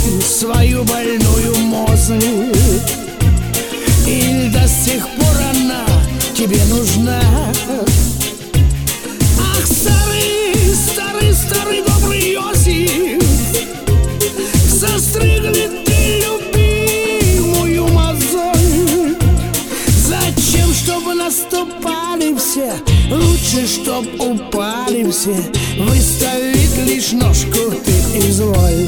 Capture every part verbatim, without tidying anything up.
свою больную мозг? Или до сих пор она тебе нужна? Ах, старый, старый, старый добрый Иосиф, застригли ты любимую мозоль. Зачем, чтобы наступали все? Лучше, чтоб упали все. Выставить лишь ножку ты изволь.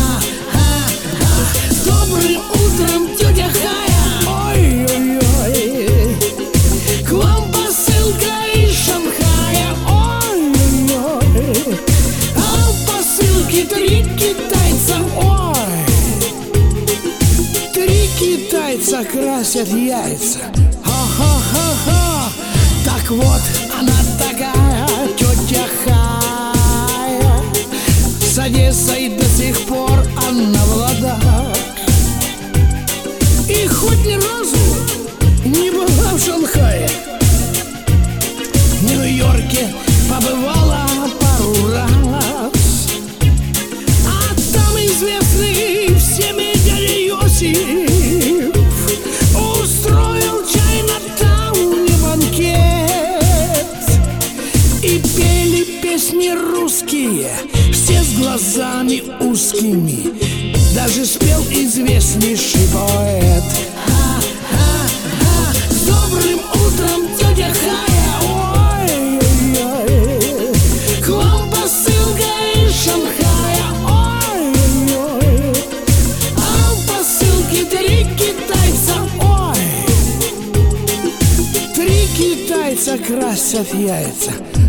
Добрым утром, тетя Хая. Ой-ой-ой, к вам посылка из Шанхая. Ой-ой-ой, а в посылке три китайца. Ой, три китайца красят яйца. Ха-ха-ха-ха. Так вот, она такая, тетя Хая. С Одессой до сих пор она в ладах. И хоть ни разу не была в Шанхае, в Нью-Йорке побывала пару раз. А там известный всеми дядя Иосиф устроил чай на тауне банкет. И пели песни русские, все с глазами узкими. Даже спел известнейший поэт. Ха-ха-ха. С добрым утром, тетя Хая. Ой-ой-ой, к вам посылка из Шанхая. Ой-ой-ой, а в посылке три китайца. Ой, три китайца красят яйца.